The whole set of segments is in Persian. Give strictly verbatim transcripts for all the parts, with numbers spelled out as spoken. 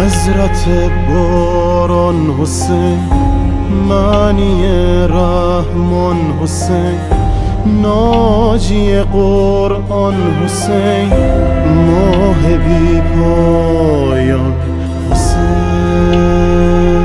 حضرت باران حسین، معنی رحمان حسین، ناجی قرآن حسین، ماه بی پایان حسین.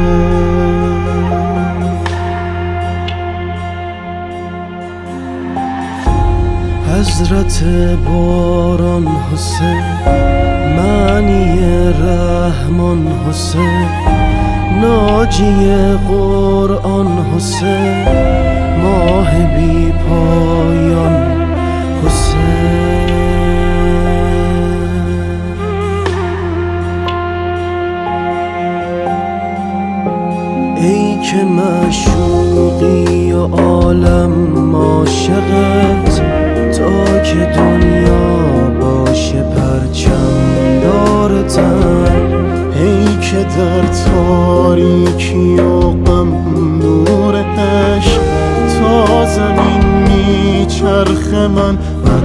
حضرت باران حسین، معنی رحمان حسین، ناجی قرآن حسین، ماه بی پایان حسین. ای که معشوقی و عالم عاشقت، تا که دنیا باشه پرچم دارتم. ای که در تاریکی و غم نور عشق، تا زمین میچرخ من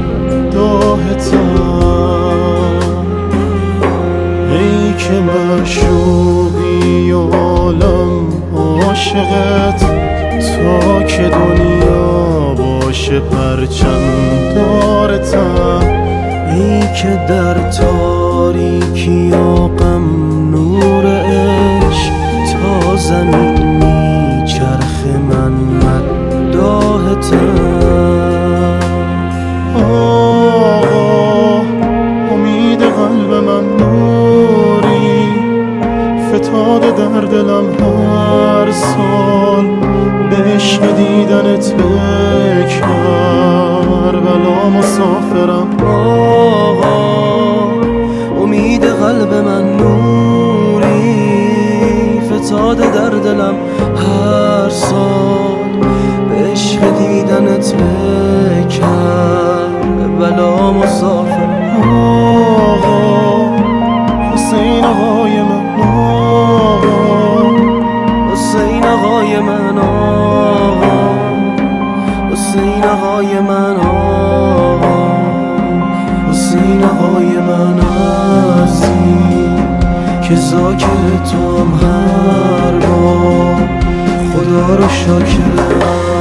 مداحتم. ای که معشوقی و عالم عاشقت، تا که دنیا باشه پرچم دارتم. ای که در تاریکی و غم نور عشق، تا زمین میچرخ من مداحتم. آقا امید قلب من نوری، فتاده در دلم هر سال. به عشق دیدنت به کربلا مسافرم. آقا امید قلب من نوری، فتاده در دلم هر سال. به عشق دیدنت به کربلا مسافرم. آقا حسین آقای من، آقا حسین آقای من، آقا حسین آقای من، آقا حسین آقای من عزیز، که ذاکر تو هم هر بار خدا رو شاکرم.